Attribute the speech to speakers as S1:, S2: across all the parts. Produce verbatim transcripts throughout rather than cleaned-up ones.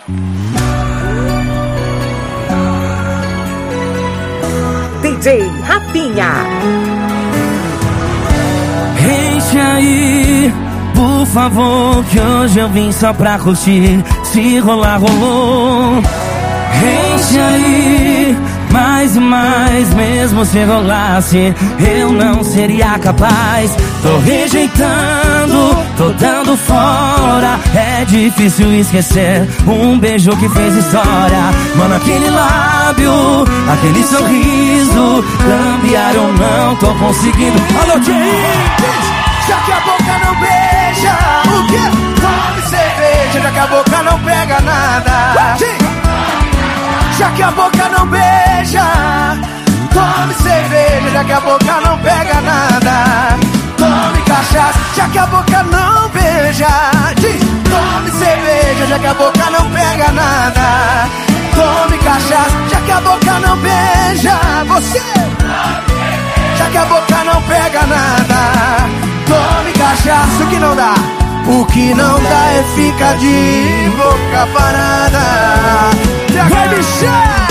S1: D J Rafinha.
S2: Enche aí, por favor, que hoje eu vim só pra curtir. Se rolar, rolou. Enche aí, mais e mais, mesmo se rolasse, eu não seria capaz. Tô rejeitando, tô dando fora. É difícil esquecer um beijo que fez história. Mano, aquele lábio, aquele sorriso, cambiar ou não, tô conseguindo. Alô, James!
S3: Já que a boca não beija, o quê? Tome cerveja, já que a boca não pega nada. Já que a boca não beija, tome cerveja, já que a boca não pega nada. Tome cachaça, já que a boca não beija. Diz, tome cerveja, já que a boca não pega nada. Tome cachaça, já que a boca não beija. Você, já que a boca não pega nada. Tome cachaça, o que não dá? O que não dá é ficar de boca parada. Vai bichar!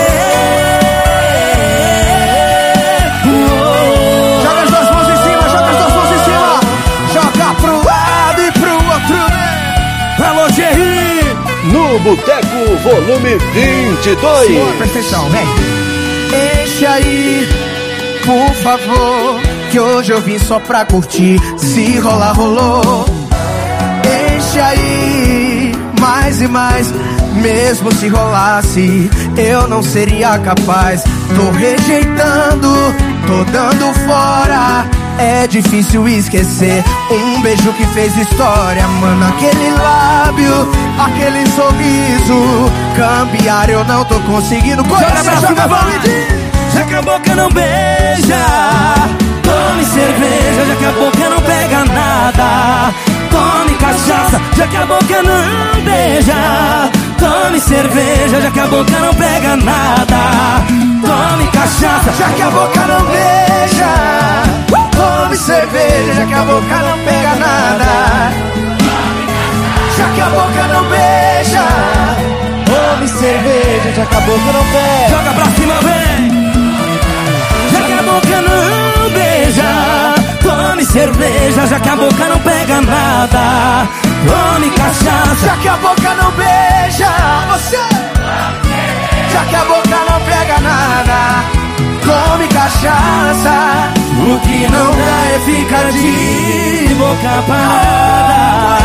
S3: Joga as duas mãos em cima, joga as duas mãos em cima. Joga pro lado e pro outro.
S2: Alô, Gerry!
S4: No Boteco, volume vinte e dois.
S3: Senhor, presta atenção, vem. Enche aí, por favor, que hoje eu vim só pra curtir. Se rolar, rolou. Enche aí, mais e mais, mesmo se rolasse, eu não seria capaz. Tô rejeitando, tô dando fora. É difícil esquecer um beijo que fez história. Mano, aquele lábio, aquele sorriso, cambiar eu não tô conseguindo.
S2: Joga pra cima, vamos! Já que a boca não beija, tome cerveja, já que a boca não pega nada. Tome cachaça, já que a boca não beija. Tome cerveja, já que a boca não pega nada. Tome cachaça,
S3: já que a boca não beija. Tome cerveja, já que a boca não pega nada. Já que a boca não beija. Tome cerveja, já que a boca não pega.
S2: Joga pra cima, vem! Já que a boca não beija. Tome cerveja, já que a boca não pega nada. Tome cachaça,
S3: já que a boca não beija. Você, já que a boca não pega nada. Tome cachaça.
S2: O que não dá é ficar de boca parada.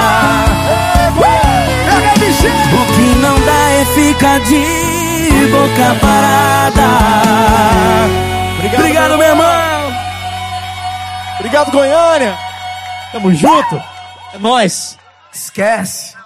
S2: O que não dá é ficar de boca parada.
S3: Obrigado,
S2: Obrigado, meu irmão.
S3: Obrigado, Goiânia. Tamo junto.
S2: É nóis.
S3: Esquece.